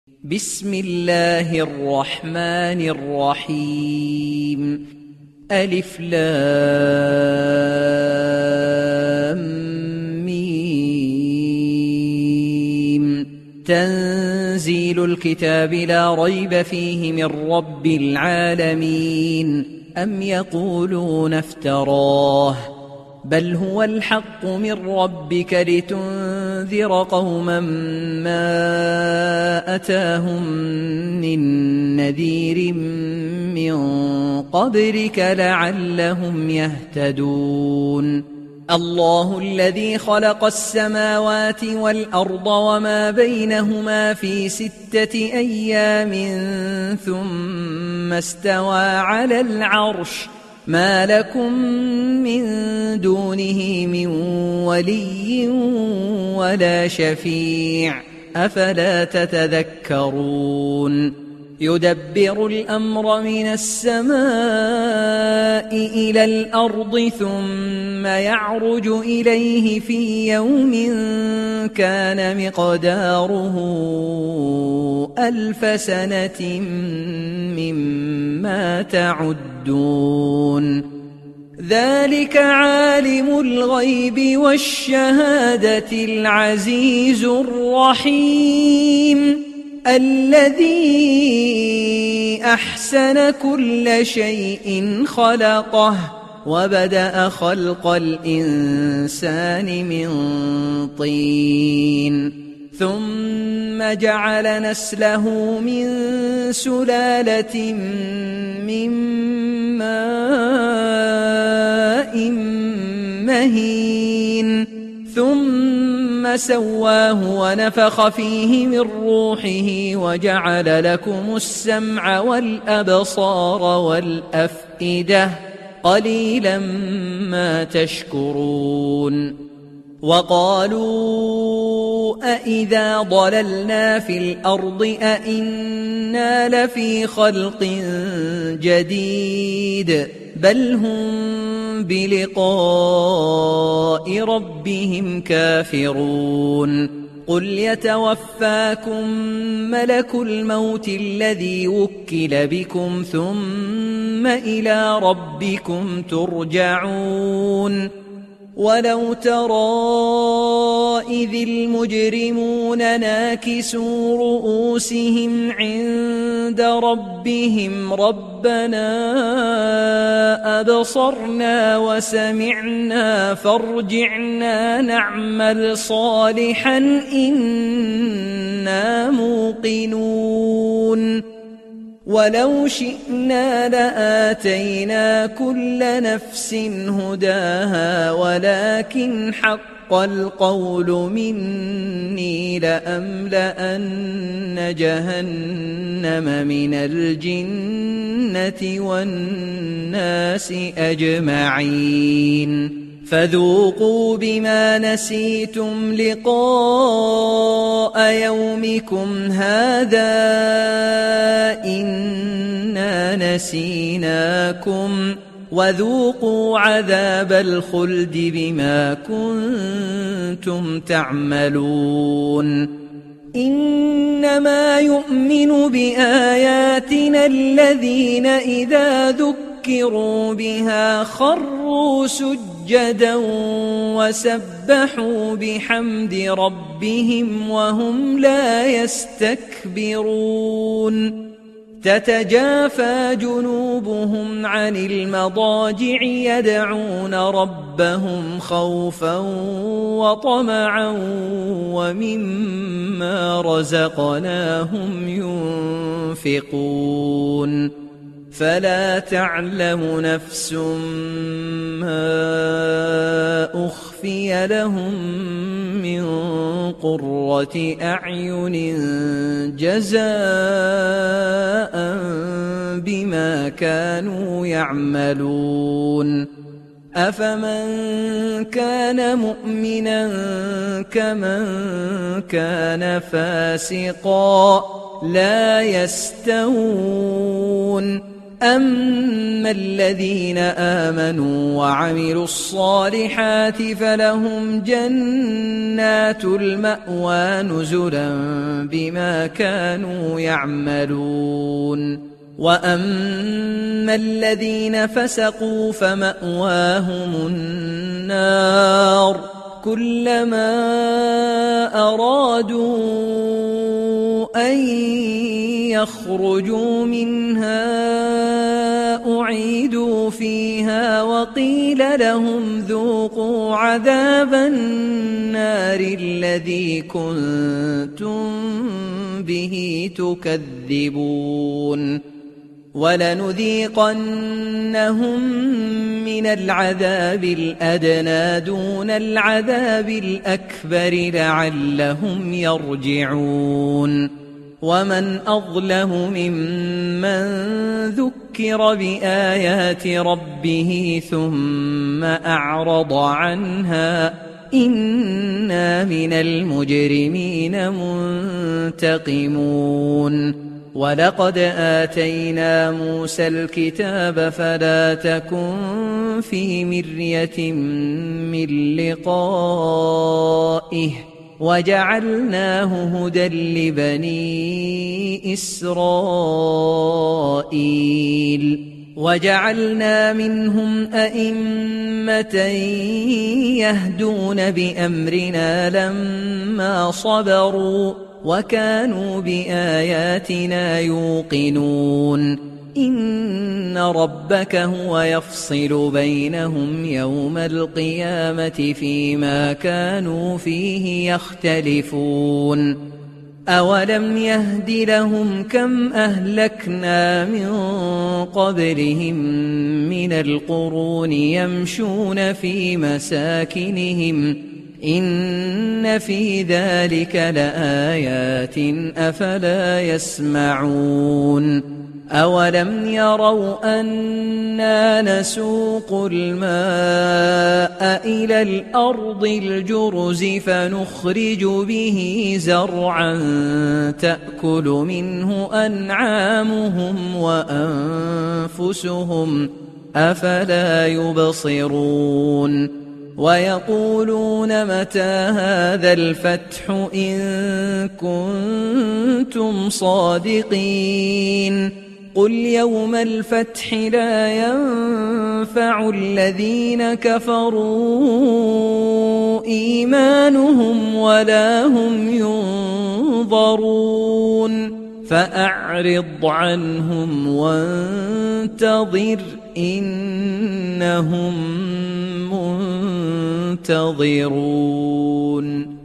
بسم الله الرحمن الرحيم. ألف لام ميم. تنزيل الكتاب لا ريب فيه من رب العالمين. أم يقولون افتراه بل هو الحق من ربك لتنذر قوما ما أتاهم من نذير من قبلك لعلهم يهتدون. الله الذي خلق السماوات والأرض وما بينهما في 6 أيام ثم استوى على العرش. ما لكم من دونه من ولي ولا شفيع أفلا تتذكرون. يدبر الأمر من السماء إلى الأرض ثم يعرج إليه في يوم كان مقداره 1000 سنة مما تعدون. ذلك عالم الغيب والشهادة العزيز الرحيم الذي أحسن كل شيء خلقه وبدأ خلق الإنسان من طين ثم جعل نسله من سلالة من ماء مهين ثم سواه ونفخ فيه من روحه وجعل لكم السمع والأبصار والأفئدة قليلا ما تشكرون. وقالوا أإذا ضللنا في الأرض أإنا لفي خلق جديد بل هم بلقاء ربهم كافرون. قل يتوفاكم ملك الموت الذي وكل بكم ثم إلى ربكم ترجعون. ولو ترى إذ المجرمون ناكسوا رؤوسهم عند ربهم ربنا أبصرنا وسمعنا فارجعنا نعمل صالحا إنا موقنون. ولو شئنا لآتينا كل نفس هداها ولكن حق القول مني لأملأن جهنم من الجنة والناس أجمعين. فذوقوا بما نسيتم لقاء يومكم هذا إنا نسيناكم وذوقوا عذاب الخلد بما كنتم تعملون. إنما يؤمن بآياتنا الذين إذا ذكروا بها خروا سجدا وسبحوا بحمد ربهم وهم لا يستكبرون. تتجافى جنوبهم عن المضاجع يدعون ربهم خوفا وطمعا ومما رزقناهم ينفقون. فلا تعلم نفس ما أخفي لهم من قرة أعين جزاء بما كانوا يعملون. أفمن كان مؤمنا كمن كان فاسقا لا يستوون. أما الذين آمنوا وعملوا الصالحات فلهم جنات المأوى نزلا بما كانوا يعملون وأما الذين فسقوا فمأواهم النار كلما أرادوا أن يخرجوا منها أعيدوا فيها وقيل لهم ذوقوا عذاب النار الذي كنتم به تكذبون ولنذيقنهم من العذاب الأدنى دون العذاب الأكبر لعلهم يرجعون ومن أظلم ممن ذكر بآيات ربه ثم أعرض عنها إنا من المجرمين منتقمون ولقد آتينا موسى الكتاب فلا تكن في مرية من لقائه وجعلناه هدى لبني إسرائيل وجعلنا منهم أئمة يهدون بأمرنا لما صبروا وكانوا بآياتنا يوقنون إن ربك هو يفصل بينهم يوم القيامة فيما كانوا فيه يختلفون أولم يهد لهم كم أهلكنا من قبلهم من القرون يمشون في مساكنهم إن في ذلك لآيات أفلا يسمعون أولم يروا أنا نسوق الماء إلى الأرض الجرز فنخرج به زرعا تأكل منه أنعامهم وأنفسهم أفلا يبصرون ويقولون متى هذا الفتح إن كنتم صادقين قل يوم الفتح لا ينفع الذين كفروا إيمانهم ولا هم ينظرون فأعرض عنهم وانتظر إنهم منتظرون